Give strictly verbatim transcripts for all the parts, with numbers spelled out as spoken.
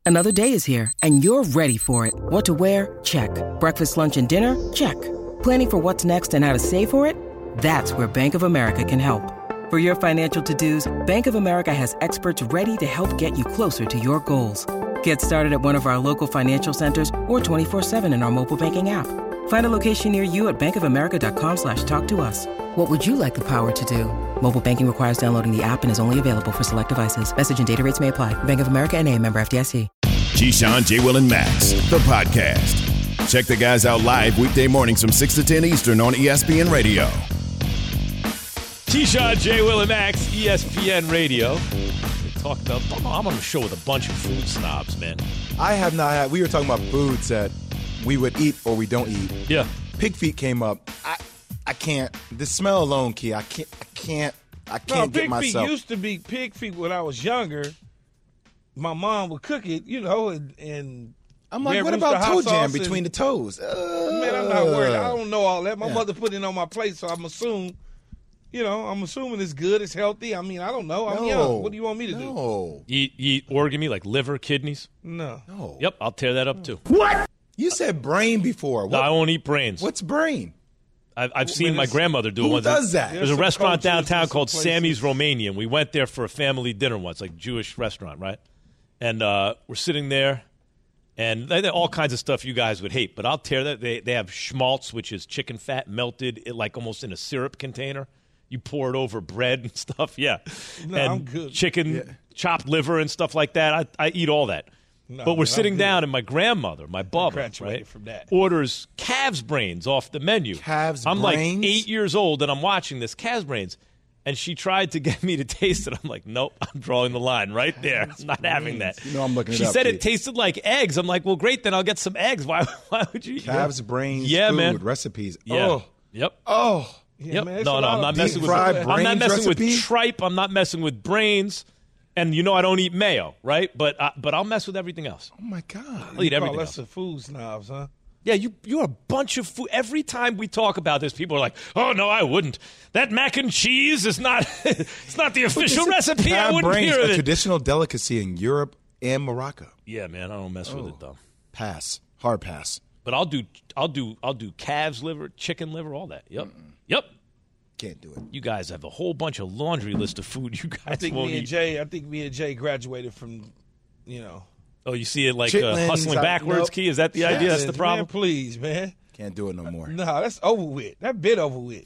Another day is here, and you're ready for it. What to wear? Check. Breakfast, lunch, and dinner? Check. Planning for what's next and how to save for it? That's where Bank of America can help. For your financial to-dos, Bank of America has experts ready to help get you closer to your goals. Get started at one of our local financial centers or twenty-four seven in our mobile banking app. Find a location near you at bankofamerica.com slash talk to us. What would you like the power to do? Mobile banking requires downloading the app and is only available for select devices. Message and data rates may apply. Bank of America N A, member F D I C. Keyshawn, J. Will, and Max, the podcast. Check the guys out live weekday mornings from six to ten Eastern on E S P N Radio. Keyshawn, J. Will, and Max, E S P N Radio. We talked about, I'm on a show with a bunch of food snobs, man. I have not had, we were talking about foods that we would eat or we don't eat. Yeah. Pig feet came up. I I can't, the smell alone, Key, I can't, I can't, I can't no, get myself. Pig feet used to be pig feet when I was younger. My mom would cook it, you know, and, and I'm like, what about toe jam between the toes? Uh, man, I'm not worried. I don't know all that. My yeah. mother put it on my plate, so I'm assuming, you know, I'm assuming it's good, it's healthy. I mean, I don't know. I'm no. young. What do you want me to no. do? No. You, you eat organ meat, like liver, kidneys? No. No. Yep, I'll tear that up too. What? You said brain before. What? No, I won't eat brains. What's brain? I've, I've seen my grandmother do it who once. does that? There's a restaurant downtown called Sammy's Romanian. We went there for a family dinner once, like Jewish restaurant, right? And uh, we're sitting there, and they, they all kinds of stuff you guys would hate. But I'll tear that. They they have schmaltz, which is chicken fat melted, it, like almost in a syrup container. You pour it over bread and stuff. Yeah, no, and I'm good. chicken, yeah. chopped liver and stuff like that. I, I eat all that. No, but we're man, sitting down, and my grandmother, my Bubba, right, from that. orders calves brains off the menu. Calves I'm brains? like eight years old, and I'm watching this calves brains. And she tried to get me to taste it. I'm like, nope, I'm drawing the line right there. I'm not having that. You know I'm looking it She up, said Pete. it tasted like eggs. I'm like, well, great, then I'll get some eggs. Why Why would you eat Calves, brains, yeah, food, man. recipes. Yeah. Oh. Yep. Oh. Yeah, Yep. man, no, no, I'm not messing with fried I'm not brains messing recipe? with tripe. I'm not messing with brains. And you know I don't eat mayo, right? But uh, but I'll mess with everything else. Oh, my God. I'll eat You call everything us else. the food snobs, huh? Yeah, you, you're a bunch of food. Every time we talk about this, people are like, oh, no, I wouldn't. That mac and cheese is not it's not the official recipe. I Calf wouldn't brains, hear of a it. traditional delicacy in Europe and Morocco. Yeah, man, I don't mess with it, though. Pass. Hard pass. But I'll do I'll do I'll do calves liver, chicken liver, all that. Yep. Mm-mm. Yep. Can't do it. You guys have a whole bunch of laundry list of food you guys I think won't me and eat. Jay, I think me and Jay graduated from, you know. Oh, you see it like Chitlins, uh, hustling I- backwards, nope. Key? Is that the idea? That's the Man, problem? please, man. Can't do it no more. No, that's over with. That bit over with.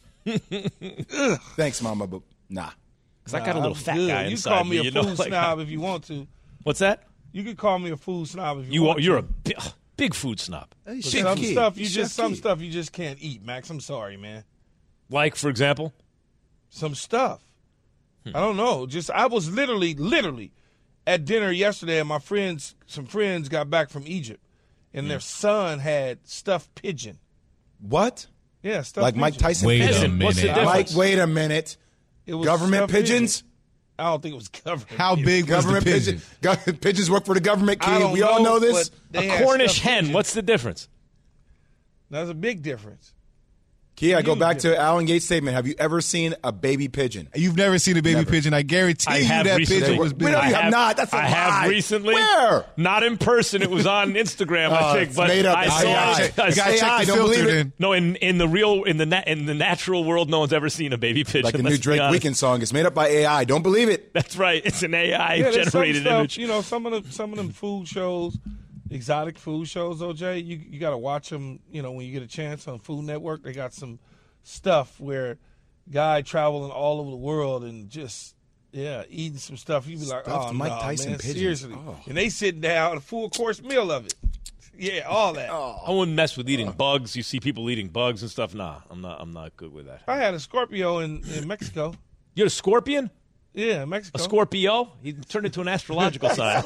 Thanks, Mama, but nah. Because I got a little I'm fat good. guy You inside can call me a you know, food like, snob if you want to. What's that? You can call me a food snob if you, You want are, you're a to. big, big food snob. Hey, But Chef some Key. stuff you Chef just some Key. stuff you just can't eat, Max. I'm sorry, man. Like, for example? Some stuff. Hmm. I don't know. Just I was literally, literally at dinner yesterday, and my friends, some friends got back from Egypt, and their son had stuffed pigeon. What? Yeah, stuffed Like pigeon. Mike Tyson Wait a pigeon? minute. What's the difference? Mike, wait a minute. It was Government stuffed pigeons? pigeon. I don't think it was government. How pigeon. big was the Government pigeon? pigeon. Go- Pigeons work for the government, I Key. don't We all know this. but they A had Cornish stuffed hen. pigeon. What's the difference? That's a big difference. Key, I go Huge back to difference. Alan Gates' statement. Have you ever seen a baby pigeon? You've never seen a baby Never. pigeon. I guarantee I you have that recently. pigeon was We big. know I you have not. That's a I have lie. recently. Where? Not in person. It was on Instagram, Oh, I think. it's But made up. I It's saw A I. it. I You gotta saw- Say check I the don't filter believe it. then. No, in, in the real, in the na- in the natural world, no one's ever seen a baby pigeon. Like the let's new be Drake honest. Weekend song. It's made up by A I. Don't believe it. That's right. It's an A I Yeah, there's some generated stuff, image. You know, some of the some of them food shows, exotic food shows. O J, you you got to watch them. You know, when you get a chance on Food Network, they got some stuff where guy traveling all over the world and just yeah eating some stuff. You be like, Stuffed oh Mike no, Tyson man, pigeons. seriously. Oh. And they sitting down a full course meal of it. Yeah, all that. I wouldn't mess with eating bugs. You see people eating bugs and stuff. Nah, I'm not. I'm not good with that. I had a Scorpio in, in Mexico. You're a scorpion? Yeah, Mexico. A Scorpio? He turned into an astrological sign.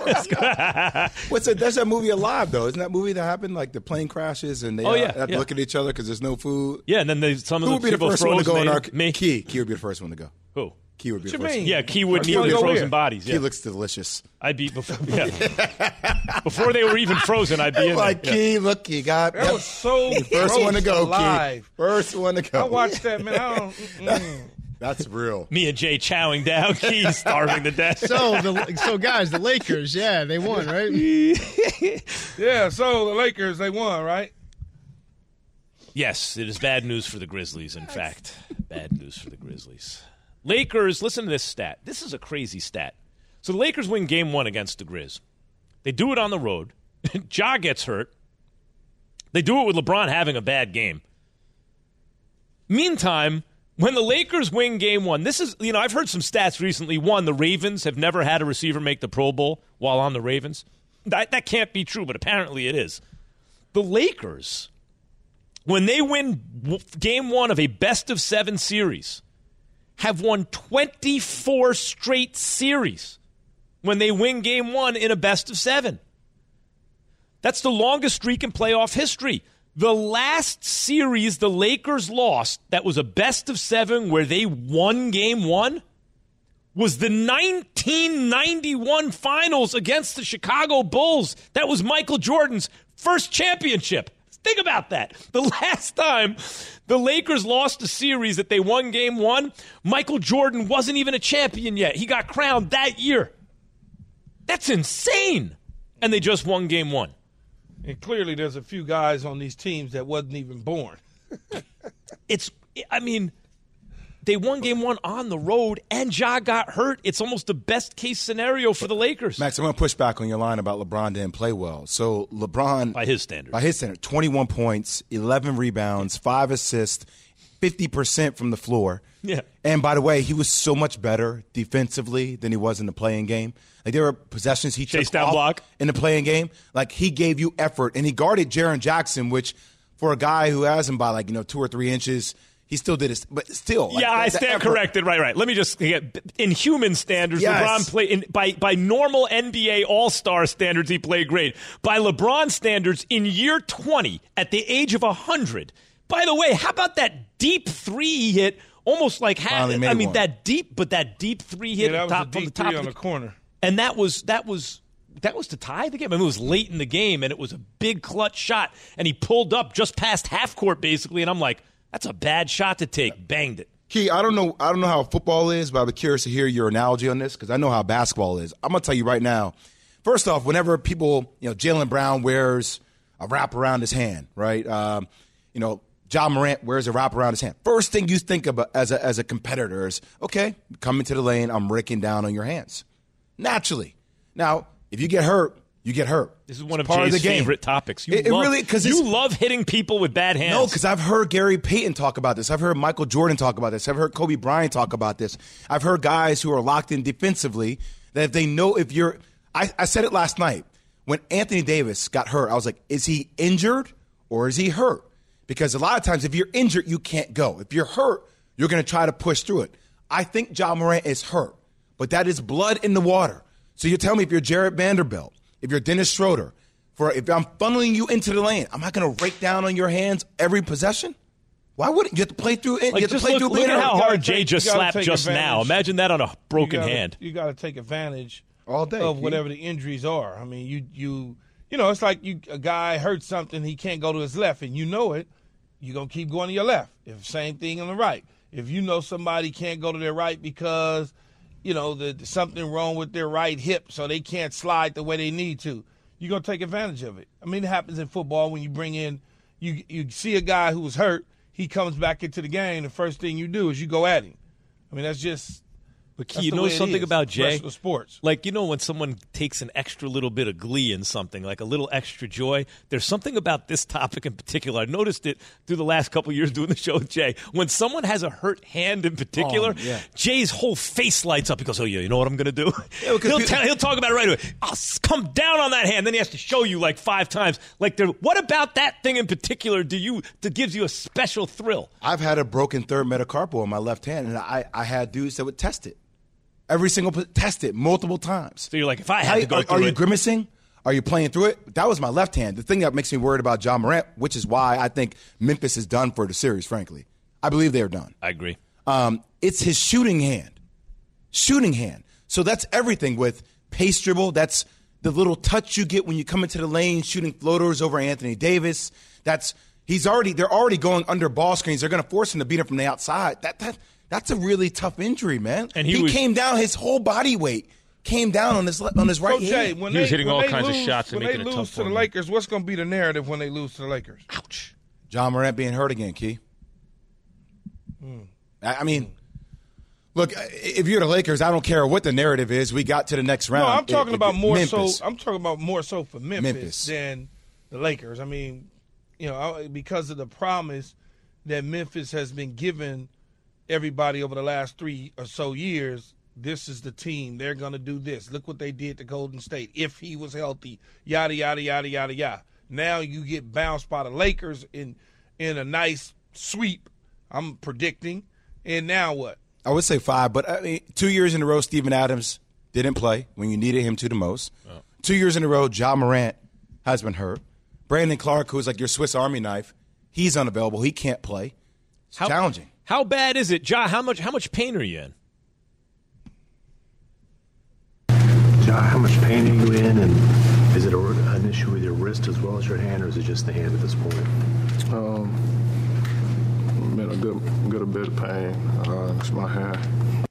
What's that? There's that movie Alive, though. Isn't that movie that happened? Like the plane crashes and they Oh, uh, yeah, have to yeah. look at each other because there's no food. Yeah, and then they, some of Who the would be the people first froze. one to go in they- our me. Key? Key would be the first one to go. Who? Key would be the What you first. mean? one. Yeah, Key wouldn't Key eat would the go frozen where? bodies. Key Yeah. looks delicious. I'd be before. Yeah. Before they were even frozen, I'd be in Like there. Key, look, Key got That was so first one to go. alive. Key. First one to go. I watched that, man. I don't. Mm-mm. That's real. Me and Jay chowing down, Key starving to death. So, the, so guys, the Lakers, yeah, they won, right? Yeah, so the Lakers, they won, right? Yes, it is bad news for the Grizzlies, in fact. Bad news for the Grizzlies. Lakers, listen to this stat. This is a crazy stat. So the Lakers win game one against the Grizz. They do it on the road. Ja gets hurt. They do it with LeBron having a bad game. Meantime, when the Lakers win game one, this is, you know, I've heard some stats recently. One, the Ravens have never had a receiver make the Pro Bowl while on the Ravens. That, that can't be true, but apparently it is. The Lakers, when they win game one of a best-of-seven series, have won twenty-four straight series when they win game one in a best-of-seven. That's the longest streak in playoff history. The last series the Lakers lost that was a best-of-seven where they won game one was the nineteen ninety-one finals against the Chicago Bulls. That was Michael Jordan's first championship. Think about that. The last time the Lakers lost a series that they won game one, Michael Jordan wasn't even a champion yet. He got crowned that year. That's insane. And they just won game one. And clearly there's a few guys on these teams that wasn't even born. It's, I mean, they won game one on the road, and Ja got hurt. It's almost the best-case scenario for the Lakers. Max, I'm going to push back on your line about LeBron didn't play well. So LeBron, By his standards. by his standard, twenty-one points, eleven rebounds, five assists, fifty percent from the floor. Yeah. And by the way, he was so much better defensively than he was in the playing game. Like there were possessions he Chase took down off block. in the playing game. Like he gave you effort, and he guarded Jaren Jackson, which for a guy who has him by like you know two or three inches. He still did it, but still. Like, yeah, that, I that stand effort. corrected. Right, right. Let me just get in human standards. Yes. LeBron played in, by by normal N B A All-Star standards. He played great. By LeBron standards, in year twenty, at the age of a hundred. By the way, how about that deep three he hit? Almost like Finally had, made I mean one. that deep, but that deep three hit Yeah, that was top, a from deep the top three of on the, the corner. and that was that was. That was to tie the game. I mean, it was late in the game, and it was a big clutch shot. And he pulled up just past half court, basically. And I'm like, that's a bad shot to take. Banged it. Key, I don't know. I don't know how football is, but I'd be curious to hear your analogy on this because I know how basketball is. I'm gonna tell you right now. First off, whenever people, you know, Jaylen Brown wears a wrap around his hand, right? Um, you know, Ja Morant wears a wrap around his hand. First thing you think about as a as a competitor is, okay, coming to the lane, I'm raking down on your hands, naturally. Now, if you get hurt, you get hurt. This is one It's of part Jay's of the game. favorite topics. You It- it love, really- 'cause you it's- love hitting people with bad hands. No, because I've heard Gary Payton talk about this. I've heard Michael Jordan talk about this. I've heard Kobe Bryant talk about this. I've heard guys who are locked in defensively that if they know if you're I, I said it last night. When Anthony Davis got hurt, I was like, is he injured or is he hurt? Because a lot of times if you're injured, you can't go. If you're hurt, you're going to try to push through it. I think Ja Morant is hurt, but that is blood in the water. So you tell me if you're Jared Vanderbilt, if you're Dennis Schroeder, for if I'm funneling you into the lane, am I going to rake down on your hands every possession? Why wouldn't you have to play through it? Like, you have to just play look, through look being at hurt. how You gotta hard take- Jay just you gotta slapped take just now. advantage. Imagine that on a broken you gotta, hand. You got to take advantage All day, of Keith. whatever the injuries are. I mean, you you you know, it's like you a guy hurts something, he can't go to his left, and you know it. You're gonna keep going to your left. If same thing on the right. If you know somebody can't go to their right because you know the, the something wrong with their right hip, so they can't slide the way they need to, you're gonna take advantage of it. I mean, it happens in football when you bring in, you you see a guy who was hurt, he comes back into the game. The first thing you do is you go at him. I mean, that's just. But Key, That's you the know way it something is. about Jay? Professional sports. Like, you know when someone takes an extra little bit of glee in something, like a little extra joy? There's something about this topic in particular. I noticed it through the last couple of years doing the show with Jay. When someone has a hurt hand in particular, Oh, yeah. Jay's whole face lights up. He goes, oh, yeah, you know what I'm going to do? Yeah, because he'll, people- tell, he'll talk about it right away. I'll s- come down on that hand. Then he has to show you like five times. Like, there, what about that thing in particular do you that gives you a special thrill? I've had a broken third metacarpal on my left hand, and I, I had dudes that would test it. Every single test it multiple times. So you're like, if I had How- to go are, through are you it. grimacing? Are you playing through it? That was my left hand. The thing that makes me worried about Ja Morant, which is why I think Memphis is done for the series, frankly. I believe they are done. I agree. Um, it's his shooting hand. Shooting hand. So that's everything with pace dribble. That's the little touch you get when you come into the lane, shooting floaters over Anthony Davis. That's he's already they're already going under ball screens. They're going to force him to beat him from the outside. That that That's a really tough injury, man. And he he was, came down, his whole body weight came down on his on his right so Jay, hand. when He they, was hitting when all they kinds of lose, shots and when making they it lose tough to for the him. Lakers, what's going to be the narrative when they lose to the Lakers? Ouch. John Morant being hurt again, Key. Mm. I, I mean, look, if you're the Lakers, I don't care what the narrative is. We got to the next round. No, I'm talking It- it- about more Memphis. so. I'm talking about more so for Memphis, Memphis. than the Lakers. I mean, you know, because of the promise that Memphis has been given everybody over the last three or so years. This is the team. They're going to do this. Look what they did to Golden State. If he was healthy, yada, yada, yada, yada, yada. Now you get bounced by the Lakers in in a nice sweep, I'm predicting. And now what? I would say five, but I mean, two years in a row, Steven Adams didn't play when you needed him to the most. Oh. Two years in a row, Ja Morant has been hurt. Brandon Clark, who's like your Swiss Army knife, he's unavailable. He can't play. It's how, challenging. How bad is it, Ja? How much? How much pain are you in? Ja, how much pain are you in, and is it a, an issue with your wrist as well as your hand, or is it just the hand at this point? Um, I'm in a good, good bit of pain. Uh, it's my hand.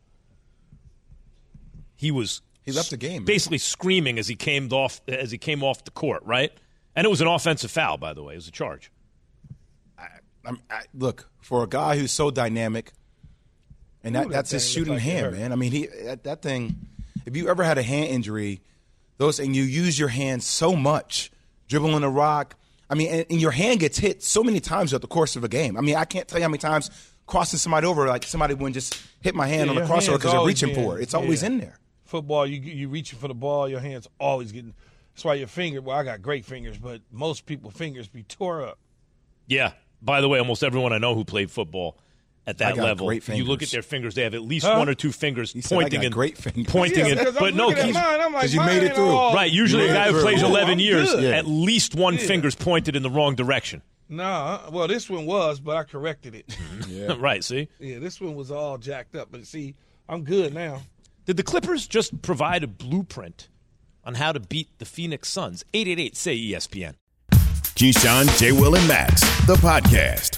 He was he left the game, basically man. screaming as he came off as he came off the court, right? And it was an offensive foul, by the way. It was a charge. I, I'm, I, look, for a guy who's so dynamic, and that, Ooh, that's that his shooting like hand, man. I mean, he that, that thing. If you ever had a hand injury, those and you use your hand so much, dribbling a rock. I mean, and, and your hand gets hit so many times throughout the course of a game. I mean, I can't tell you how many times crossing somebody over, like somebody wouldn't just hit my hand yeah, on the crossover because they're reaching been, for it. It's always yeah. in there. Football, you you reaching for the ball, your hand's always getting. That's why your finger. Well, I got great fingers, but most people's fingers be tore up. Yeah. By the way, almost everyone I know who played football at that I got level, great you look at fingers. their fingers, they have at least Huh? one or two fingers He said, I pointing got in great fingers. pointing Yeah, in. because I'm But no, looking at Keith, mine, I'm like, 'cause you mine made it ain't through. all right. Usually, a Yeah, guy who true. plays Cool, eleven I'm years, good. at least one Yeah. finger's pointed in the wrong direction. Nah, well, this one was, but I corrected it. Yeah. Right. See, Yeah, this one was all jacked up, but see, I'm good now. did the Clippers just provide a blueprint on how to beat the Phoenix Suns? eight eight eight say E S P N. Keyshawn, J. Will, and Max, the podcast.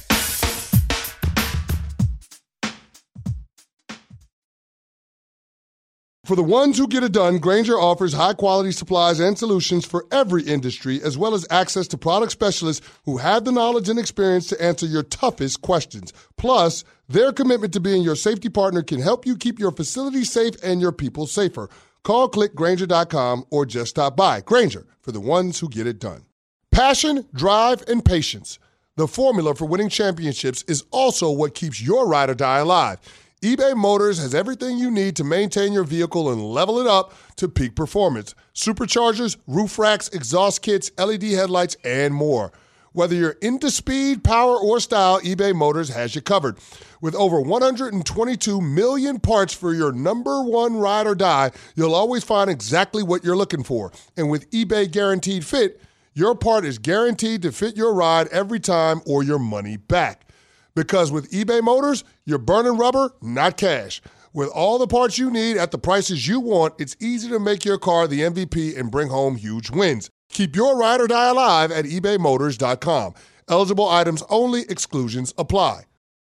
For the ones who get it done, Grainger offers high-quality supplies and solutions for every industry, as well as access to product specialists who have the knowledge and experience to answer your toughest questions. Plus, their commitment to being your safety partner can help you keep your facility safe and your people safer. Call click Grainger dot com or just stop by. Grainger, for the ones who get it done. Passion, drive, and patience. The formula for winning championships is also what keeps your ride or die alive. eBay Motors has everything you need to maintain your vehicle and level it up to peak performance. Superchargers, roof racks, exhaust kits, L E D headlights, and more. Whether you're into speed, power, or style, eBay Motors has you covered. With over one hundred twenty-two million parts for your number one ride or die, you'll always find exactly what you're looking for. And with eBay Guaranteed Fit, your part is guaranteed to fit your ride every time or your money back. Because with eBay Motors, you're burning rubber, not cash. With all the parts you need at the prices you want, it's easy to make your car the M V P and bring home huge wins. Keep your ride or die alive at ebay motors dot com. Eligible items only. Exclusions apply.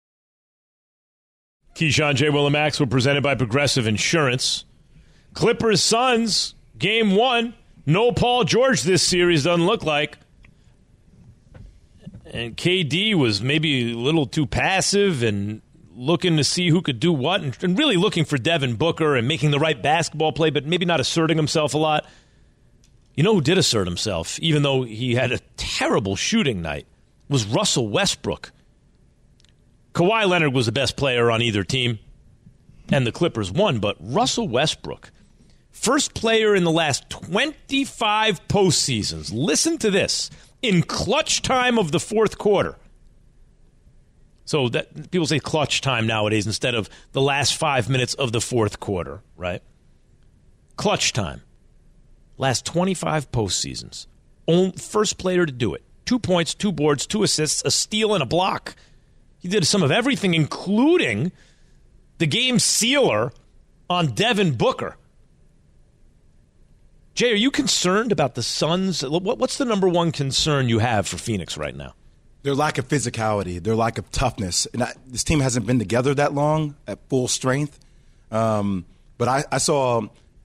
Keyshawn, J. Will, and Max were presented by Progressive Insurance. Clippers Suns, game one. No Paul George this series, doesn't look like. And K D was maybe a little too passive and looking to see who could do what and, and really looking for Devin Booker and making the right basketball play, but maybe not asserting himself a lot. You know who did assert himself, even though he had a terrible shooting night, was Russell Westbrook. Kawhi Leonard was the best player on either team, and the Clippers won, but Russell Westbrook, first player in the last twenty-five postseasons, listen to this, in clutch time of the fourth quarter. So that people say clutch time nowadays instead of the last five minutes of the fourth quarter, right? Clutch time. Last twenty-five postseasons. Only, first player to do it. Two points, two boards, two assists, a steal, and a block. He did some of everything, including the game sealer on Devin Booker. Jay, are you concerned about the Suns? What's the number one concern you have for Phoenix right now? Their lack of physicality, their lack of toughness. And I, this team hasn't been together that long at full strength. Um, but I, I saw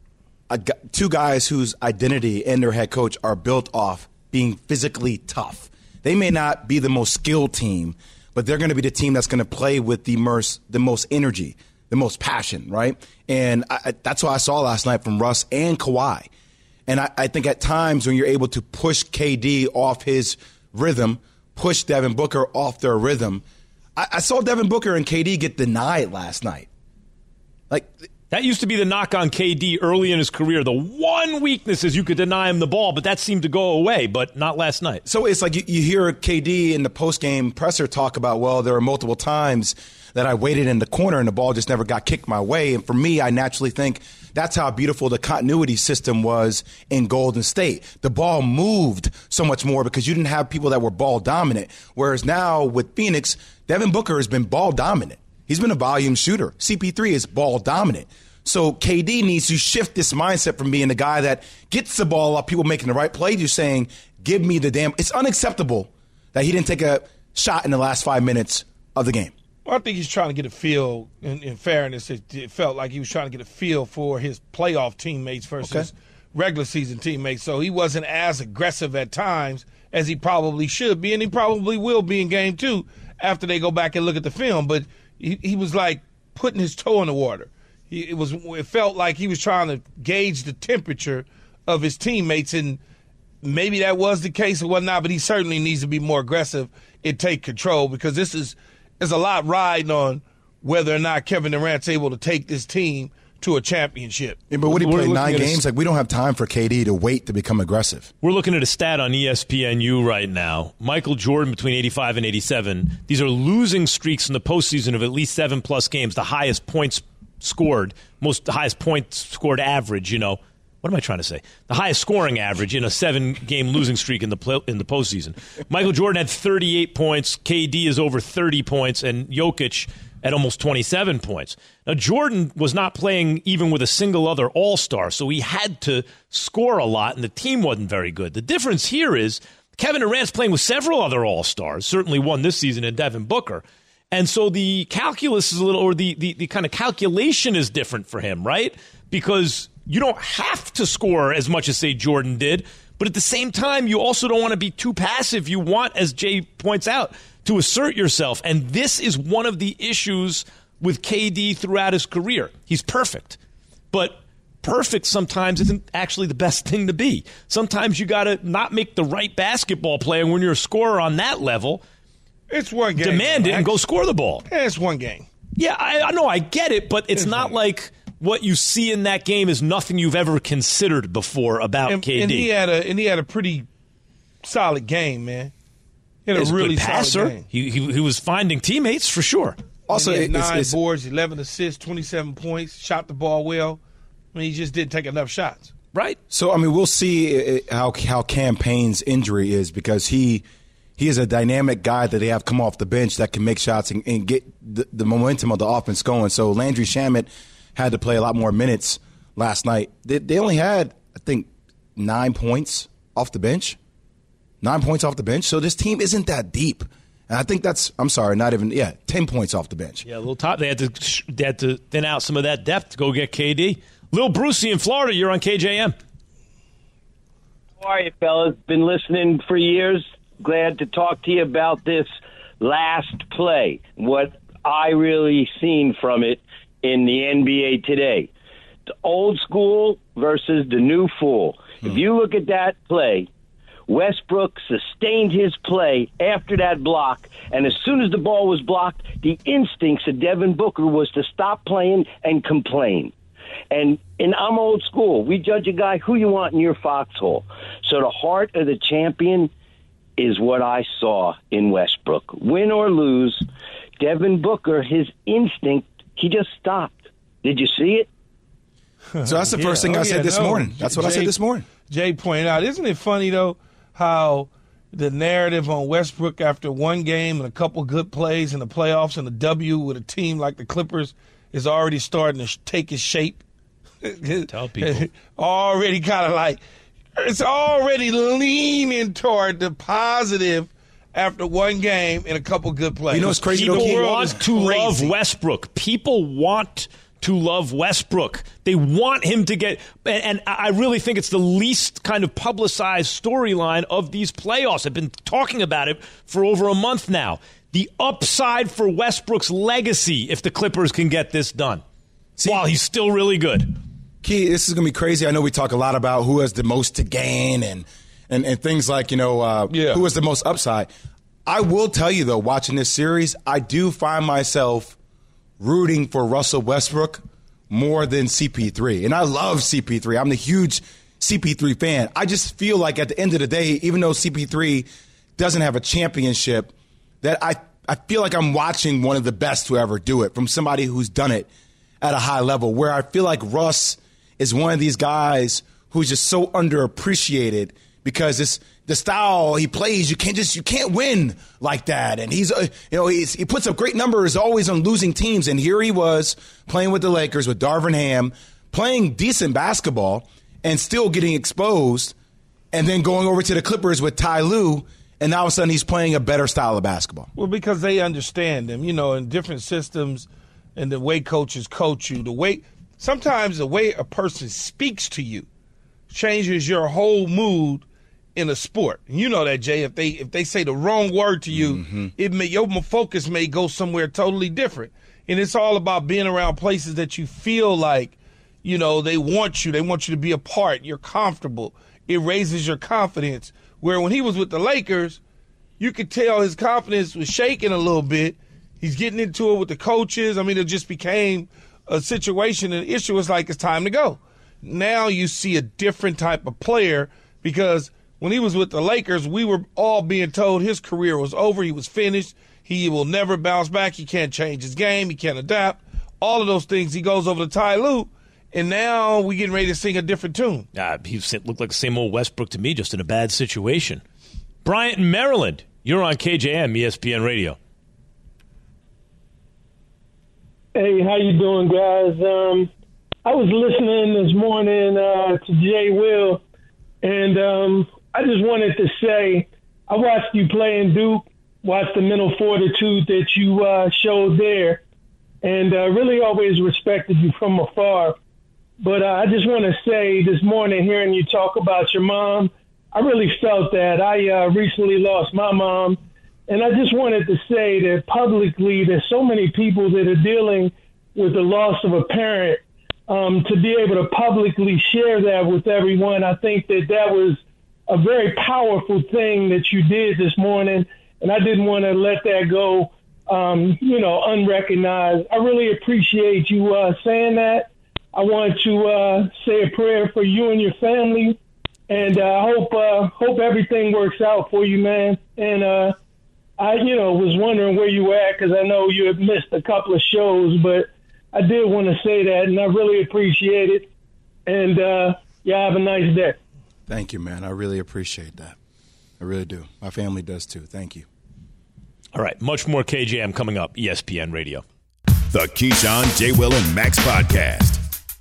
a, two guys whose identity and their head coach are built off being physically tough. They may not be the most skilled team, but they're going to be the team that's going to play with the most, the most energy, the most passion, right? And I, that's what I saw last night from Russ and Kawhi. And I, I think at times when you're able to push K D off his rhythm, push Devin Booker off their rhythm. I, I saw Devin Booker and K D get denied last night. Like that used to be the knock on K D early in his career. The one weakness is you could deny him the ball, but that seemed to go away, but not last night. So it's like you, you hear K D in the post-game presser talk about, well, there are multiple times that I waited in the corner and the ball just never got kicked my way. And for me, I naturally think that's how beautiful the continuity system was in Golden State. The ball moved so much more because you didn't have people that were ball dominant. Whereas now with Phoenix, Devin Booker has been ball dominant. He's been a volume shooter. C P three is ball dominant. So K D needs to shift this mindset from being the guy that gets the ball up, people making the right play, to saying, give me the damn. It's unacceptable that he didn't take a shot in the last five minutes of the game. Well, I think he's trying to get a feel, in, in fairness, it, it felt like he was trying to get a feel for his playoff teammates versus okay. regular season teammates. So he wasn't as aggressive at times as he probably should be, and he probably will be in game two after they go back and look at the film. But he, he was like putting his toe in the water. He, it was. It felt like he was trying to gauge the temperature of his teammates, and maybe that was the case or whatnot, but he certainly needs to be more aggressive and take control, because this is – there's a lot riding on whether or not Kevin Durant's able to take this team to a championship. Yeah, but what he played nine games? Like, we don't have time for K D to wait to become aggressive. We're looking at a stat on E S P N U right now. Michael Jordan between eighty-five and eighty-seven. These are losing streaks in the postseason of at least seven-plus games, the highest points scored, most the highest points scored average, you know. What am I trying to say? The highest scoring average in a seven-game losing streak in the play, in the postseason. Michael Jordan had thirty-eight points. K D is over thirty points, and Jokic at almost twenty-seven points. Now, Jordan was not playing even with a single other all-star, so he had to score a lot, and the team wasn't very good. The difference here is Kevin Durant's playing with several other all-stars, certainly one this season in Devin Booker. And so the calculus is a little, or the, the, the kind of calculation is different for him, right? Because you don't have to score as much as, say, Jordan did, but at the same time, you also don't want to be too passive. You want, as Jay points out, to assert yourself. And this is one of the issues with K D throughout his career. He's perfect, but perfect sometimes isn't actually the best thing to be. Sometimes you got to not make the right basketball play, and when you're a scorer on that level, it's one game. Demand it and go score the ball. It's one game. Yeah, I, I know, I get it, but it's, it's not like what you see in that game is nothing you've ever considered before about and, K D. And he had a and he had a pretty solid game, man. He had He's a really a good passer. solid game. He, he he was finding teammates for sure. Also, he had nine it's, it's, boards, eleven assists, twenty-seven points, shot the ball well. I mean, he just didn't take enough shots. Right. So, I mean, we'll see how how Cam Payne's injury is, because he he is a dynamic guy that they have come off the bench that can make shots and, and get the, the momentum of the offense going. So Landry Shamet had to play a lot more minutes last night. They, they only had, I think, nine points off the bench. Nine points off the bench. So this team isn't that deep. And I think that's, I'm sorry, not even, yeah, ten points off the bench. Yeah, a little top. They had to they had to thin out some of that depth to go get K D. Lil Brucey in Florida, you're on K J M. How are you, fellas? Been listening for years. Glad to talk to you about this last play. What I really seen from it in the N B A today. The old school versus the new fool. Hmm. If you look at that play, Westbrook sustained his play after that block, and as soon as the ball was blocked, the instincts of Devin Booker was to stop playing and complain. And and I'm old school. We judge a guy who you want in your foxhole. So the heart of the champion is what I saw in Westbrook. Win or lose, Devin Booker, his instinct, he just stopped. Did you see it? So that's the first yeah. thing oh, I said yeah, this no. morning. That's what Jay, I said this morning. Jay pointed out, isn't it funny, though, how the narrative on Westbrook after one game and a couple good plays in the playoffs and a W with a team like the Clippers is already starting to take its shape? Tell people. Already kind of like, it's already leaning toward the positive after one game and a couple good plays. You know what's crazy? People though, want to love Westbrook. People want to love Westbrook. They want him to get – and I really think it's the least kind of publicized storyline of these playoffs. I've been talking about it for over a month now. The upside for Westbrook's legacy if the Clippers can get this done. See, while he's still really good. Key, this is going to be crazy. I know we talk a lot about who has the most to gain and and, and things like, you know, uh, yeah. who has the most upside. I will tell you, though, watching this series, I do find myself rooting for Russell Westbrook more than C P three. And I love C P three. I'm the huge C P three fan. I just feel like at the end of the day, even though C P three doesn't have a championship, that I, I feel like I'm watching one of the best to ever do it from somebody who's done it at a high level, where I feel like Russ is one of these guys who's just so underappreciated because it's the style he plays. You can't just you can't win like that. And he's uh, you know he's, he puts up great numbers always on losing teams. And here he was playing with the Lakers with Darvin Ham, playing decent basketball and still getting exposed, and then going over to the Clippers with Ty Lue. And now all of a sudden he's playing a better style of basketball. Well, because they understand him, you know, in different systems and the way coaches coach you, the way sometimes the way a person speaks to you changes your whole mood in a sport. You know that, Jay. If they if they say the wrong word to you, mm-hmm. it may your focus may go somewhere totally different. And it's all about being around places that you feel like, you know, they want you. They want you to be a part. You're comfortable. It raises your confidence. Where when he was with the Lakers, you could tell his confidence was shaking a little bit. He's getting into it with the coaches. I mean, it just became a situation, an issue. Was like, it's time to go. Now you see a different type of player because when he was with the Lakers, we were all being told his career was over. He was finished. He will never bounce back. He can't change his game. He can't adapt. All of those things. He goes over to Ty Lue, and now we getting ready to sing a different tune. Uh, he looked like the same old Westbrook to me, just in a bad situation. Bryant in Maryland, you're on K J M, E S P N Radio. Hey, how you doing, guys? Um, I was listening this morning uh, to Jay Will, and um, I just wanted to say I watched you play in Duke, watched the mental fortitude that you uh, showed there, and uh, really always respected you from afar. But uh, I just want to say this morning, hearing you talk about your mom, I really felt that. I uh, recently lost my mom, and I just wanted to say that publicly there's so many people that are dealing with the loss of a parent. Um, to be able to publicly share that with everyone, I think that that was a very powerful thing that you did this morning, and I didn't want to let that go, um, you know, unrecognized. I really appreciate you uh, saying that. I want to uh, say a prayer for you and your family, and I uh, hope uh, hope everything works out for you, man. And uh, I, you know, was wondering where you were at because I know you had missed a couple of shows, but I did want to say that, and I really appreciate it. And uh, yeah, have a nice day. Thank you, man. I really appreciate that. I really do. My family does too. Thank you. All right, much more K J M coming up, E S P N Radio. The Keyshawn, J. Will, and Max Podcast.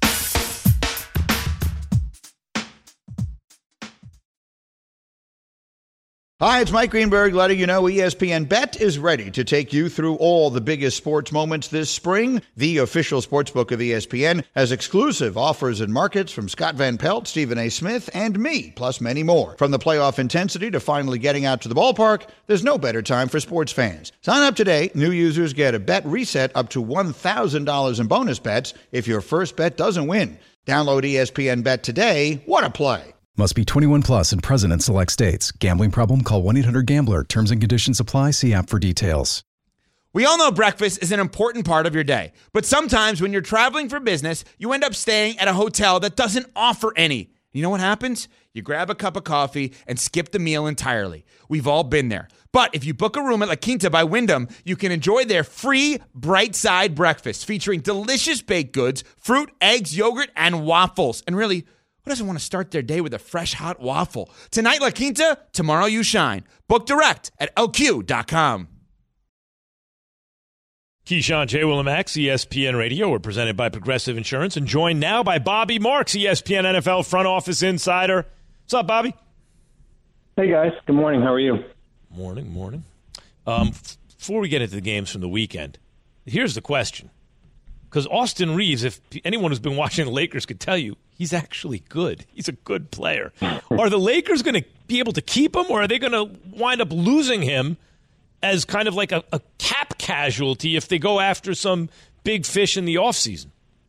Hi, it's Mike Greenberg letting you know E S P N Bet is ready to take you through all the biggest sports moments this spring. The official sportsbook of E S P N has exclusive offers and markets from Scott Van Pelt, Stephen A. Smith, and me, plus many more. From the playoff intensity to finally getting out to the ballpark, there's no better time for sports fans. Sign up today. New users get a bet reset up to one thousand dollars in bonus bets if your first bet doesn't win. Download E S P N Bet today. What a play. Must be twenty-one plus and present in select states. Gambling problem? Call one eight hundred gambler. Terms and conditions apply. See app for details. We all know breakfast is an important part of your day. But sometimes when you're traveling for business, you end up staying at a hotel that doesn't offer any. You know what happens? You grab a cup of coffee and skip the meal entirely. We've all been there. But if you book a room at La Quinta by Wyndham, you can enjoy their free Bright Side breakfast featuring delicious baked goods, fruit, eggs, yogurt, and waffles. And really, who doesn't want to start their day with a fresh, hot waffle? Tonight, La Quinta, tomorrow you shine. Book direct at L Q dot com. Keyshawn, J. Will, and Max, E S P N Radio. We're presented by Progressive Insurance and joined now by Bobby Marks, E S P N N F L front office insider. What's up, Bobby? Hey, guys. Good morning. How are you? Morning, morning. Um, f- before we get into the games from the weekend, here's the question. Because Austin Reeves, if anyone who's been watching the Lakers could tell you, he's actually good. He's a good player. Are the Lakers going to be able to keep him, or are they going to wind up losing him as kind of like a, a cap casualty if they go after some big fish in the offseason?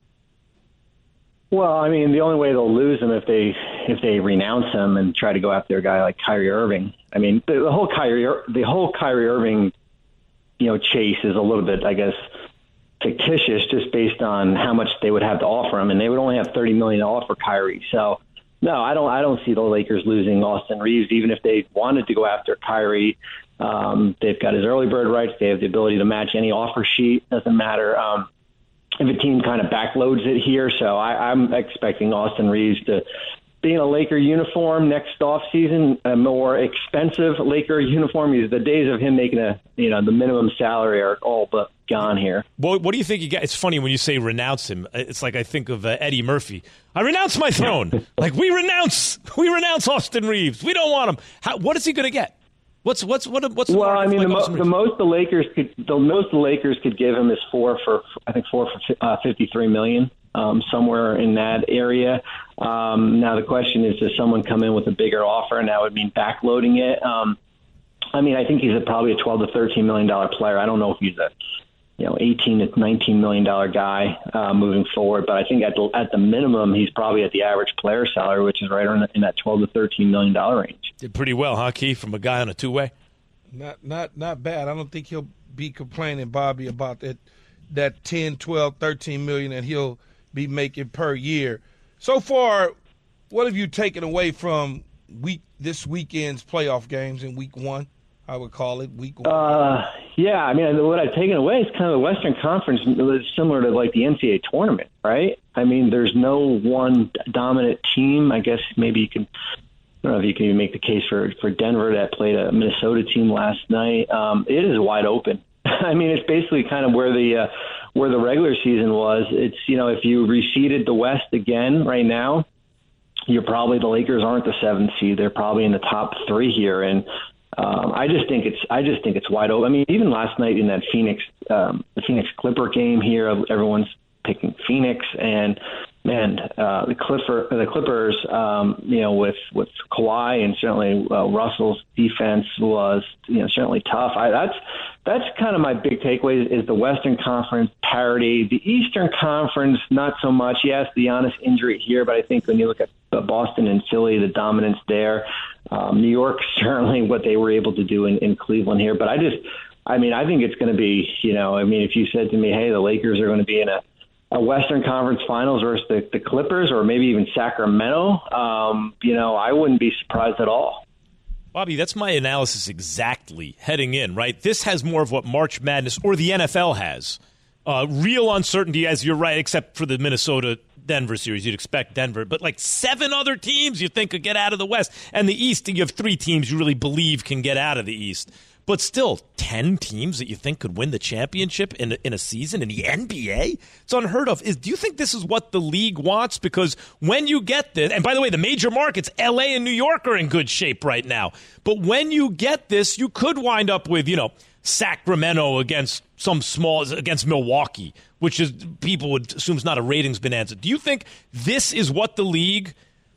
Well, I mean, the only way they'll lose him if they if they renounce him and try to go after a guy like Kyrie Irving. I mean, the, the whole Kyrie the whole Kyrie Irving, you know, chase is a little bit, I guess, fictitious just based on how much they would have to offer him, and they would only have thirty million dollars to offer Kyrie. So, no, I don't I don't see the Lakers losing Austin Reeves, even if they wanted to go after Kyrie. Um, they've got his early bird rights. They have the ability to match any offer sheet. Doesn't matter um, if a team kind of backloads it here. So I, I'm expecting Austin Reeves to be in a Laker uniform next offseason, a more expensive Laker uniform. The days of him making a you know the minimum salary are all but gone here. Well, what do you think you got? It's funny when you say renounce him. It's like I think of uh, Eddie Murphy. I renounce my throne. Like we renounce, we renounce Austin Reeves. We don't want him. How, what is he going to get? What's what's what? What's the well? I mean, like the, mo- the most the Lakers could the most the Lakers could give him is four for I think four for uh, fifty-three million, um, somewhere in that area. Um, now the question is, does someone come in with a bigger offer, and that would mean backloading it? Um, I mean, I think he's a, probably a twelve to thirteen million dollar player. I don't know if he's a you know, eighteen to nineteen million dollar guy uh, moving forward. But I think at the, at the minimum, he's probably at the average player salary, which is right around in that twelve to thirteen million dollar range. Did pretty well, huh, Keith, from a guy on a two way? Not not not bad. I don't think he'll be complaining, Bobby, about that that ten, twelve, thirteen million that he'll be making per year. So far, what have you taken away from week this weekend's playoff games in week one? I would call it week one. Uh, yeah, I mean, what I've taken away is kind of the Western Conference is similar to like the N C double A tournament, right? I mean, there's no one dominant team. I guess maybe you can, I don't know if you can even make the case for, for Denver that played a Minnesota team last night. Um, it is wide open. I mean, it's basically kind of where the uh, where the regular season was. It's, you know, if you reseeded the West again right now, you're probably, the Lakers aren't the seventh seed. They're probably in the top three here. And Um, I just think it's I just think it's wide open. I mean, even last night in that Phoenix um, the Phoenix Clipper game here, everyone's picking Phoenix, and man, uh, the Clipper the Clippers, um, you know, with with Kawhi and certainly uh, Russell's defense was you know certainly tough. I, that's that's kind of my big takeaway is the Western Conference parity. The Eastern Conference, not so much. Yes, the Giannis injury here, but I think when you look at Boston and Philly, the dominance there. Um, New York, certainly what they were able to do in, in Cleveland here. But I just, I mean, I think it's going to be, you know, I mean, if you said to me, hey, the Lakers are going to be in a, a Western Conference Finals versus the, the Clippers or maybe even Sacramento, um, you know, I wouldn't be surprised at all. Bobby, that's my analysis exactly heading in, right? This has more of what March Madness or the N F L has. Uh, real uncertainty, as you're right, except for the Minnesota Denver series. You'd expect Denver, but like seven other teams you think could get out of the West. And the East, you have three teams you really believe can get out of the East. But still, ten teams that you think could win the championship in a, in a season in the N B A? It's unheard of. Is, do you think this is what the league wants? Because when you get this, and by the way, the major markets, L A and New York, are in good shape right now. But when you get this, you could wind up with, you know, Sacramento against some small, against Milwaukee, which is people would assume is not a ratings bonanza. Do you think this is what the league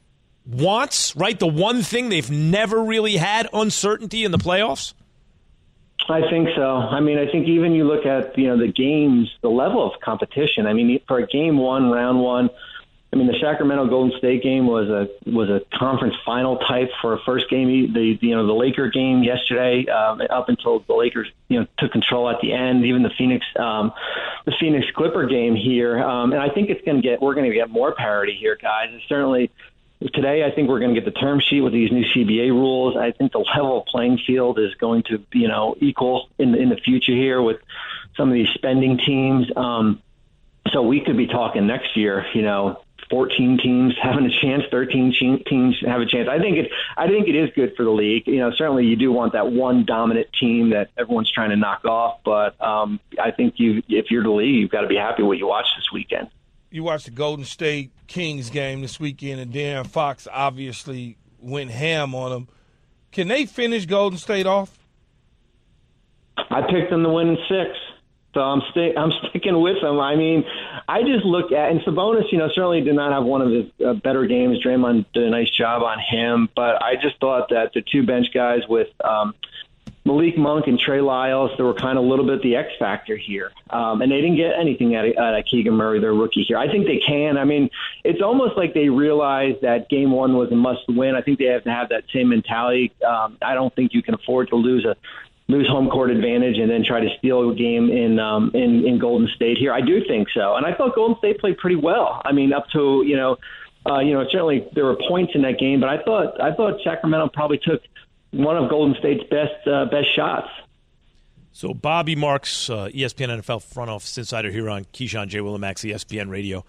wants, right? The one thing they've never really had, uncertainty in the playoffs? I think so. I mean, I think even you look at, you know, the games, the level of competition. I mean, for a game one, round one, I mean, the Sacramento Golden State game was a was a conference final type for a first game. The you know the Laker game yesterday, um, up until the Lakers you know took control at the end. Even the Phoenix um, the Phoenix Clipper game here, um, and I think it's going to get we're going to get more parity here, guys. It's certainly today. I think we're going to get the term sheet with these new C B A rules. I think the level playing field is going to you know equal in the, in the future here with some of these spending teams. Um, so we could be talking next year, you know. fourteen teams having a chance, thirteen teams have a chance. I think it. I think it is good for the league. You know, certainly you do want that one dominant team that everyone's trying to knock off. But um, I think you, if you're the league, you've got to be happy with what you watch this weekend. You watched the Golden State Kings game this weekend, and De'Aaron Fox obviously went ham on them. Can they finish Golden State off? I picked them to win in six. So I'm sti- I'm sticking with them. I mean, I just look at, and Sabonis, you know, certainly did not have one of his uh, better games. Draymond did a nice job on him, but I just thought that the two bench guys with um, Malik Monk and Trey Lyles, they were kind of a little bit the X factor here. Um, and they didn't get anything out of, out of Keegan Murray, their rookie here. I think they can. I mean, it's almost like they realized that game one was a must win. I think they have to have that same mentality. Um, I don't think you can afford to lose a lose home court advantage and then try to steal a game in, um, in in Golden State here. I do think so. And I thought Golden State played pretty well. I mean, up to, you know, uh, you know, certainly there were points in that game, but I thought I thought Sacramento probably took one of Golden State's best uh, best shots. So Bobby Marks, uh, E S P N N F L front office insider here on Keyshawn, J. Will and Max, E S P N Radio.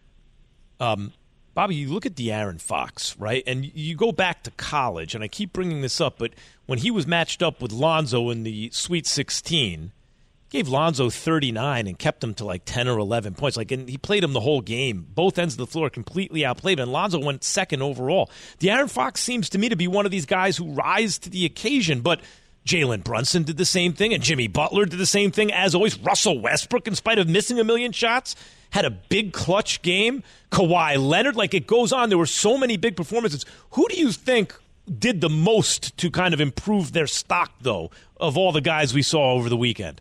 Um, Bobby, you look at De'Aaron Fox, right? And you go back to college, and I keep bringing this up, but when he was matched up with Lonzo in the Sweet sixteen, gave Lonzo thirty-nine and kept him to like ten or eleven points. Like, and he played him the whole game. Both ends of the floor completely outplayed, and Lonzo went second overall. De'Aaron Fox seems to me to be one of these guys who rise to the occasion, but Jalen Brunson did the same thing, and Jimmy Butler did the same thing. As always, Russell Westbrook, in spite of missing a million shots, had a big clutch game. Kawhi Leonard, like it goes on. There were so many big performances. Who do you think did the most to kind of improve their stock, though, of all the guys we saw over the weekend?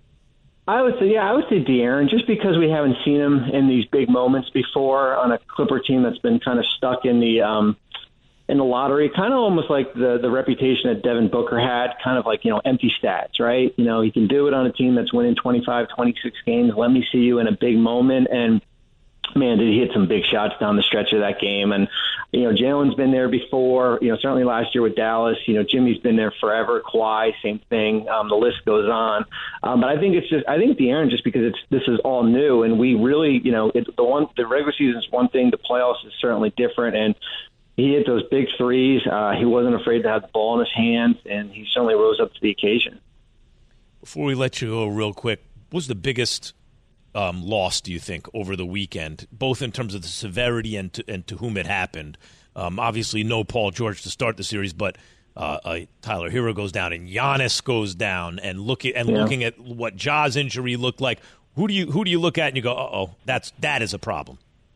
I would say, yeah, I would say De'Aaron, just because we haven't seen him in these big moments before on a Clipper team that's been kind of stuck in the um, in the lottery, kind of almost like the the reputation that Devin Booker had, kind of like, you know, empty stats, right? You know, he can do it on a team that's winning twenty-five, twenty-six games. Let me see you in a big moment. And man, did he hit some big shots down the stretch of that game. And, you know, Jalen's been there before, you know, certainly last year with Dallas. You know, Jimmy's been there forever. Kawhi, same thing. Um, the list goes on. Um, but I think it's just, I think De'Aaron, just because it's, this is all new, and we really, you know, it, the one, the regular season is one thing, the playoffs is certainly different. And he hit those big threes. Uh, he wasn't afraid to have the ball in his hands, and he certainly rose up to the occasion. Before we let you go real quick, what was the biggest um, loss, do you think, over the weekend, both in terms of the severity and to, and to whom it happened? Um, obviously, no Paul George to start the series, but uh, uh, Tyler Hero goes down and Giannis goes down, and looking and yeah. looking at what Ja's injury looked like. Who do you who do you look at and you go, uh oh, that's that is a problem?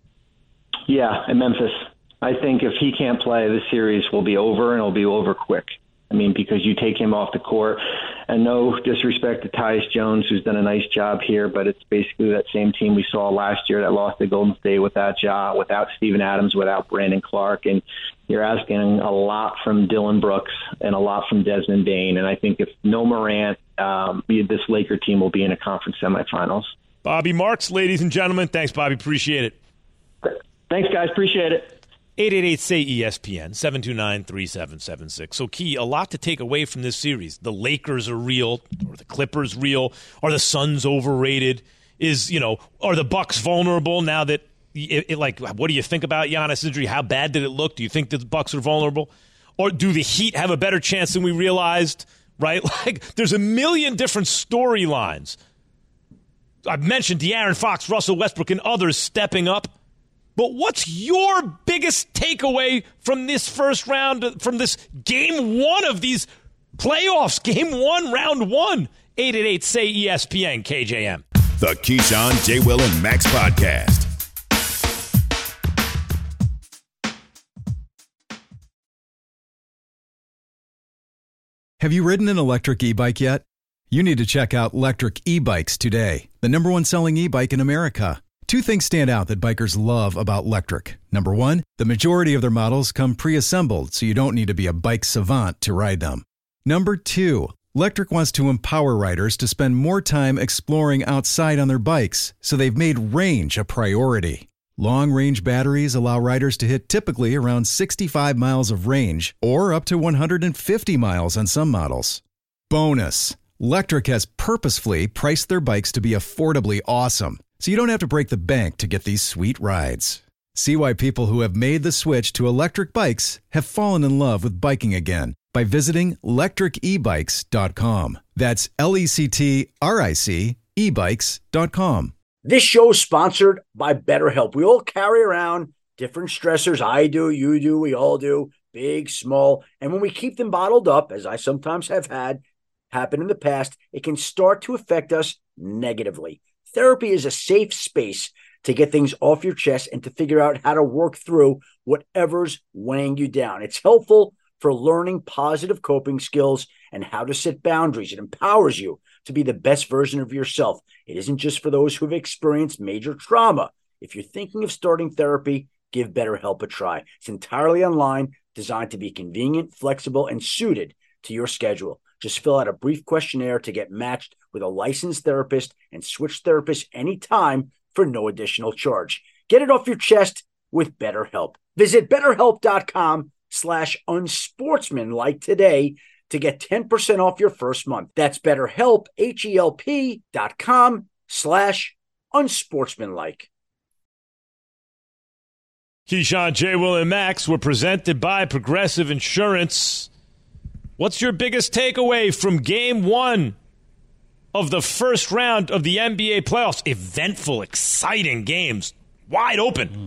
Yeah, in Memphis. I think if he can't play, the series will be over, and it'll be over quick. I mean, because you take him off the court, and no disrespect to Tyus Jones, who's done a nice job here, but it's basically that same team we saw last year that lost to Golden State without Ja, without Steven Adams, without Brandon Clark, and you're asking a lot from Dylan Brooks and a lot from Desmond Bane. And I think if no Morant, um, this Laker team will be in a conference semifinals. Bobby Marks, ladies and gentlemen. Thanks, Bobby. Appreciate it. Thanks, guys. Appreciate it. eight eight eight, say E S P N, seven two nine, three seven seven six. So, Key, a lot to take away from this series. The Lakers are real. Or the Clippers real? Are the Suns overrated? Is, you know, are the Bucks vulnerable now that, it, it, like, what do you think about Giannis' injury? How bad did it look? Do you think that the Bucks are vulnerable? Or do the Heat have a better chance than we realized, right? Like, there's a million different storylines. I've mentioned De'Aaron Fox, Russell Westbrook, and others stepping up. But what's your biggest takeaway from this first round, from this game one of these playoffs, game one, round one? eight eight eight, say E S P N, K J M. The Keyshawn, J. Will, and Max podcast. Have you ridden an electric e-bike yet? You need to check out Lectric E-Bikes today, the number one selling e-bike in America. Two things stand out that bikers love about Lectric. Number one, the majority of their models come pre-assembled, so you don't need to be a bike savant to ride them. Number two, Lectric wants to empower riders to spend more time exploring outside on their bikes, so they've made range a priority. Long-range batteries allow riders to hit typically around sixty-five miles of range, or up to one hundred fifty miles on some models. Bonus, Lectric has purposefully priced their bikes to be affordably awesome, so you don't have to break the bank to get these sweet rides. See why people who have made the switch to electric bikes have fallen in love with biking again by visiting lectric e bikes dot com. That's L E C T R I C e bikes dot com. This show is sponsored by BetterHelp. We all carry around different stressors. I do, you do, we all do, big, small. And when we keep them bottled up, as I sometimes have had, happened in the past, it can start to affect us negatively. Therapy is a safe space to get things off your chest and to figure out how to work through whatever's weighing you down. It's helpful for learning positive coping skills and how to set boundaries. It empowers you to be the best version of yourself. It isn't just for those who have experienced major trauma. If you're thinking of starting therapy, give BetterHelp a try. It's entirely online, designed to be convenient, flexible, and suited to your schedule. Just fill out a brief questionnaire to get matched with a licensed therapist and switch therapists anytime for no additional charge. Get it off your chest with BetterHelp. Visit BetterHelp.com slash unsportsmanlike today to get ten percent off your first month. That's BetterHelp, H-E-L-P dot com slash unsportsmanlike. Keyshawn, J. Will, and Max were presented by Progressive Insurance. What's your biggest takeaway from game one of the first round of the N B A playoffs? Eventful, exciting games, wide open. Mm.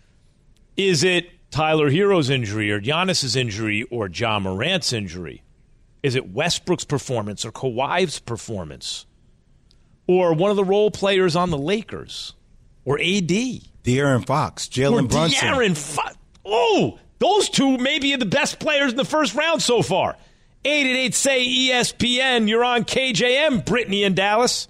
Is it Tyler Hero's injury or Giannis's injury or Ja Morant's injury? Is it Westbrook's performance or Kawhi's performance? Or one of the role players on the Lakers? Or A D? De'Aaron Fox, Jalen Brunson. De'Aaron Fox. Oh, those two may be the best players in the first round so far. eight eight eight, S A Y, E S P N. You're on K J M, Brittany in Dallas.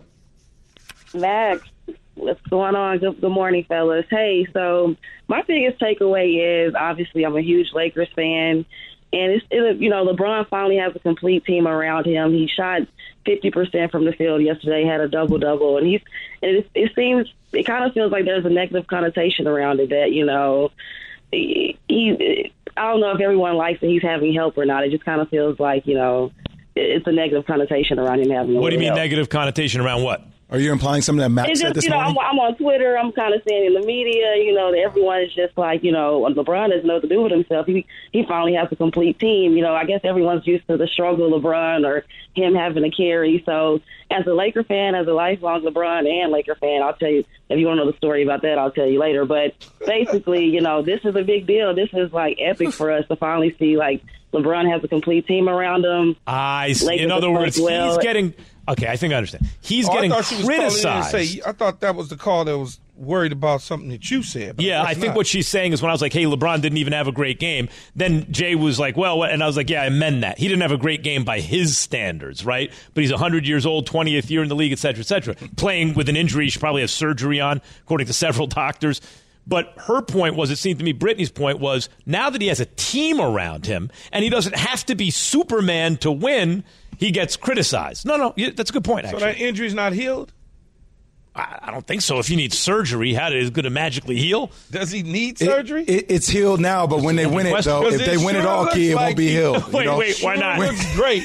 Max, what's going on? Good, good morning, fellas. Hey, so my biggest takeaway is, obviously, I'm a huge Lakers fan. And, it's it, you know, LeBron finally has a complete team around him. He shot fifty percent from the field yesterday, had a double-double. And he's and it, it seems, it kind of feels like there's a negative connotation around it that, you know, he, he I don't know if everyone likes that he's having help or not. It just kind of feels like, you know, it's a negative connotation around him having help. What do you mean negative connotation around what? Are you implying something that Max it's said just, this you know, morning? I'm, I'm on Twitter. I'm kind of seeing in the media, you know, that everyone is just like, you know, LeBron doesn't know what to do with himself. He he finally has a complete team. You know, I guess everyone's used to the struggle of LeBron or him having to carry. So as a Laker fan, as a lifelong LeBron and Laker fan, I'll tell you, if you want to know the story about that, I'll tell you later. But basically, you know, this is a big deal. This is like epic for us to finally see, like, LeBron has a complete team around him. I see. Lakers In other words, well. he's getting – okay, I think I understand. He's oh, getting I thought she was criticized. calling in to say, I thought that was the call that was worried about something that you said. Yeah, I think not. what she's saying is when I was like, hey, LeBron didn't even have a great game, then Jay was like, well, what? And I was like, yeah, I amend that. He didn't have a great game by his standards, right? But he's one hundred years old, twentieth year in the league, et cetera, et cetera. Playing with an injury he should probably have surgery on, according to several doctors. But her point was, it seemed to me, Brittany's point was, now that he has a team around him and he doesn't have to be Superman to win, he gets criticized. No, no, that's a good point, actually. So that injury's not healed? I, I don't think so. If you need surgery, how is it going to magically heal? Does he need surgery? It, it, it's healed now, but when they win it, though, if they win it all, Key, it won't be healed. Wait, you know? wait, why not? It looks great.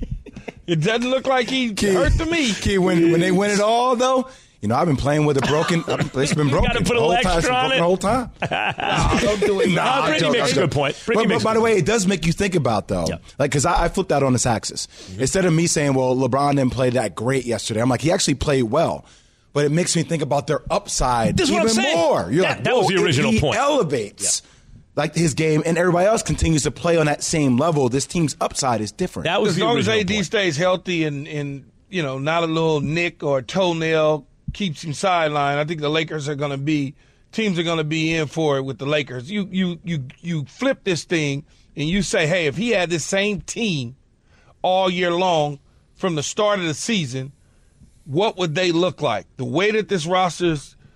It doesn't look like he Key, hurt to me. Key, when, when they win it all, though, you know, I've been playing with a broken. It's been broken. Got to put a the whole little time, extra on it. The whole time. No, don't do it. Nah, Brittany joke, makes a good point. But, Brittany but makes by a the good way, point. it does make you think about, though. Yeah. Like, because I, I flipped out on this axis. Mm-hmm. Instead of me saying, well, LeBron didn't play that great yesterday, I'm like, he actually played well. But it makes me think about their upside This is even what I'm saying. more. You're That- like, that was whoa, the original he point. elevates. Yeah. Like his game, and everybody else continues to play on that same level. This team's upside is different. That was as the long as original A D point. stays healthy and, and, you know, not a little nick or toenail keeps him sidelined, I think the Lakers are going to be – teams are going to be in for it with the Lakers. You, you, you, you flip this thing and you say, hey, if he had this same team all year long from the start of the season, what would they look like? The way that this roster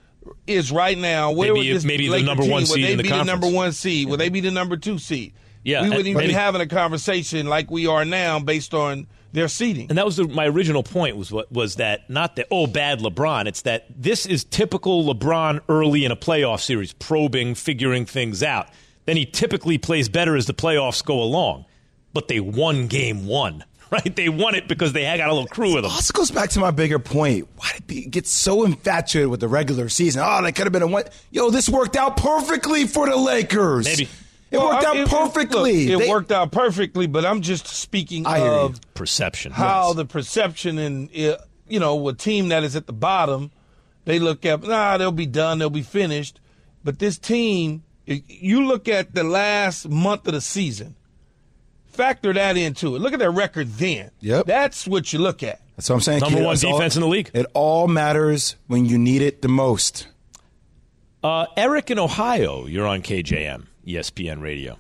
is right now, where Maybe- would this maybe the Laker number team, one would seed they in the be the conference? number one seed? Would they be the number two seed? Yeah, we wouldn't and- even be maybe- having a conversation like we are now based on their seeding. And that was the, my original point was what was that not that oh bad LeBron, it's that this is typical LeBron early in a playoff series, probing, figuring things out. Then he typically plays better as the playoffs go along. But they won game one, right? They won it because they had got a little crew with them. It also goes back to my bigger point. Why did people get so infatuated with the regular season? Oh, they could have been a one. Yo, this worked out perfectly for the Lakers. Maybe. It Well, worked I- out it- perfectly. Look, it They- worked out perfectly, but I'm just speaking I hear you. of Perception. how Yes. the perception and, uh, you know, a team that is at the bottom, they look at, nah, they'll be done, they'll be finished. But this team, you look at the last month of the season, Factor that into it. Look at their record then. Yep. That's what you look at. That's what I'm saying. Number kid. one It's defense all, in the league. It all matters when you need it the most. Uh, Eric in Ohio, you're on K J M, E S P N Radio.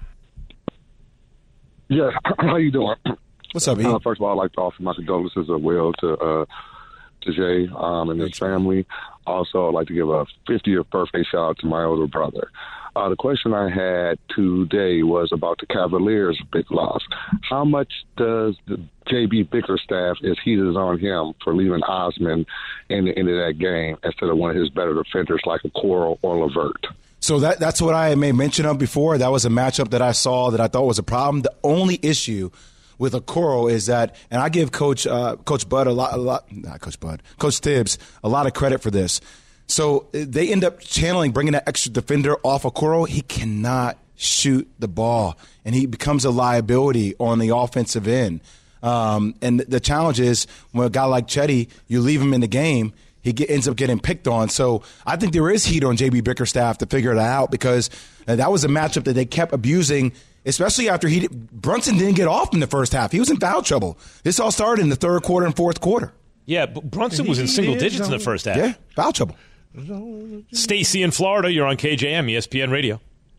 Yeah, how you doing? What's up, E? Uh, first of all, I'd like to offer my condolences as well to uh, to Jay um, and his family. Also, I'd like to give a fiftieth birthday shout out to my older brother. Uh, the question I had today was about the Cavaliers' big loss. How much does the J B Bickerstaff is heated on him for leaving Osman in the end of that game instead of one of his better defenders like a Coral or LeVert? So that that's what I made mention of before. That was a matchup that I saw that I thought was a problem. The only issue with Okoro is that, and I give Coach uh, Coach Bud a lot, a lot, not Coach Bud, Coach Tibbs a lot of credit for this. So they end up channeling, bringing that extra defender off Okoro. He cannot shoot the ball, and he becomes a liability on the offensive end. Um, and the challenge is when a guy like Chetty, you leave him in the game, he get, ends up getting picked on. So I think there is heat on J B Bickerstaff to figure it out because that was a matchup that they kept abusing, especially after he Brunson didn't get off in the first half. He was in foul trouble. This all started in the third quarter and fourth quarter. Yeah, but Brunson was in single digits in the first half. Yeah, foul trouble. Stacy in Florida, you're on K J M, E S P N Radio.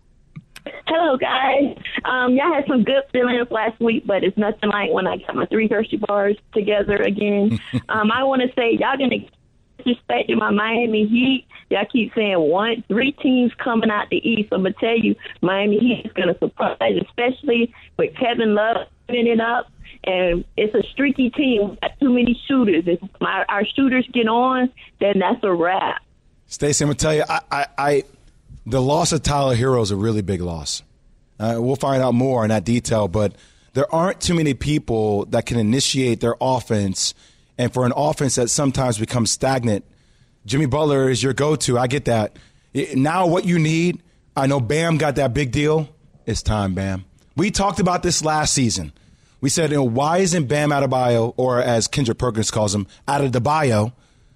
Hello, guys. Um, y'all had some good feelings last week, but it's nothing like when I got my three Hershey bars together again. um, I want to say y'all going to disrespect my Miami Heat. Y'all keep saying one, three teams coming out the East. I'm going to tell you, Miami Heat is going to surprise, especially with Kevin Love putting it up. And it's a streaky team. We've got too many shooters. If my, our shooters get on, then that's a wrap. Stacey, I'm going to tell you, I, I, I, the loss of Tyler Hero is a really big loss. Uh, we'll find out more in that detail, but there aren't too many people that can initiate their offense. And for an offense that sometimes becomes stagnant, Jimmy Butler is your go-to. I get that. It, now what you need, I know Bam got that big deal. It's time, Bam. We talked about this last season. We said, you know, why isn't Bam Adebayo, or as Kendrick Perkins calls him, Adebayo?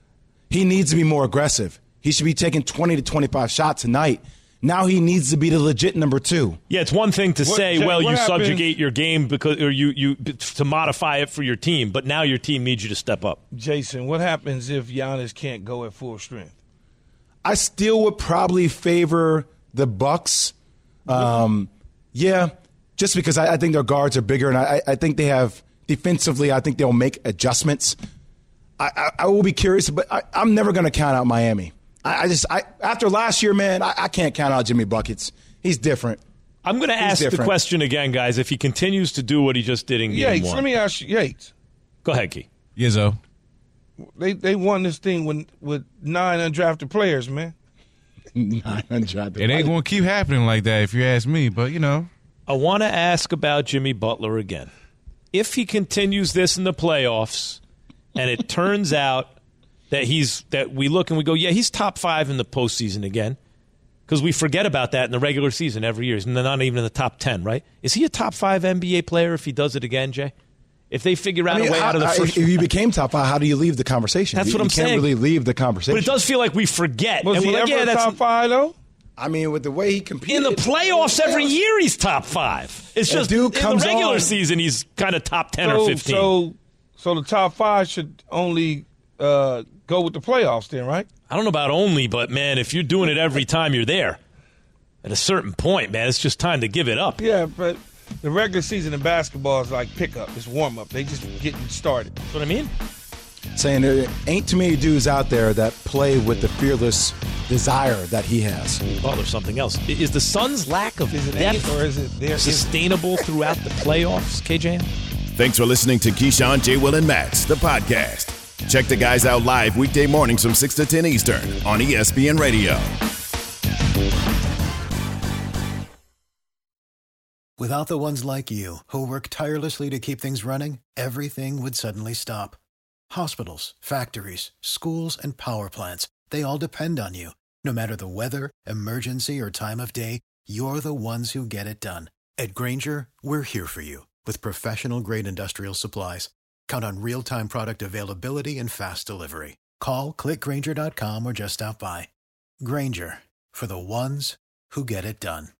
He needs to be more aggressive. He should be taking twenty to twenty-five shots a night. Now he needs to be the legit number two. Yeah, it's one thing to What- say, Jay, well, what you happens- subjugate your game because, or you, you to modify it for your team, but now your team needs you to step up. Jason, what happens if Giannis can't go at full strength? I still would probably favor the Bucks. Um, yeah, just because I, I think their guards are bigger, and I, I think they have defensively. I think they'll make adjustments. I, I, I will be curious, but I, I'm never going to count out Miami. I, I just I, after last year, man, I, I can't count out Jimmy Buckets. He's different. I'm going to He's ask the different. question again, guys. If he continues to do what he just did in game Yates, one, let me ask you, Yates. go ahead, Key. Yizzo. They they won this thing with with nine undrafted players, man. Nine undrafted. It ain't going to keep happening like that if you ask me, but, you know. I want to ask about Jimmy Butler again. If he continues this in the playoffs, and it turns out that he's that we look and we go, yeah, he's top five in the postseason again, because we forget about that in the regular season every year. He's not even in the top ten, right? Is he a top five N B A player if he does it again, Jay? If they figure out I mean, a way how- out of the I- first, if you became top five, how do you leave the conversation? That's you, what I'm you can't saying. really leave the conversation. but it does feel like we forget. Was and he we're like, ever yeah, that's top five though? I mean, with the way he competed in the playoffs every year, he's top five. It's That just dude in comes the regular on. season, he's kind of top ten so, or fifteen. So so the top five should only uh, go with the playoffs, then, right? I don't know about only, but man, if you're doing it every time you're there, at a certain point, man, it's just time to give it up. Yeah, but the regular season in basketball is like pickup. It's warm up. They just getting started. That's what I mean. saying there ain't too many dudes out there that play with the fearless desire that he has. Oh, there's something else. I- Is the Suns' lack of Is it depth eight or is it there? sustainable throughout the playoffs, K J M? Thanks for listening to Keyshawn, J. Will, and Max, the podcast. Check the guys out live weekday mornings from six to ten Eastern on E S P N Radio. Without the ones like you, who work tirelessly to keep things running, everything would suddenly stop. Hospitals, factories, schools, and power plants, they all depend on you. No matter the weather, emergency, or time of day, you're the ones who get it done. At Grainger, we're here for you with professional-grade industrial supplies. Count on real-time product availability and fast delivery. Call, click Grainger dot com, or just stop by. Grainger, for the ones who get it done.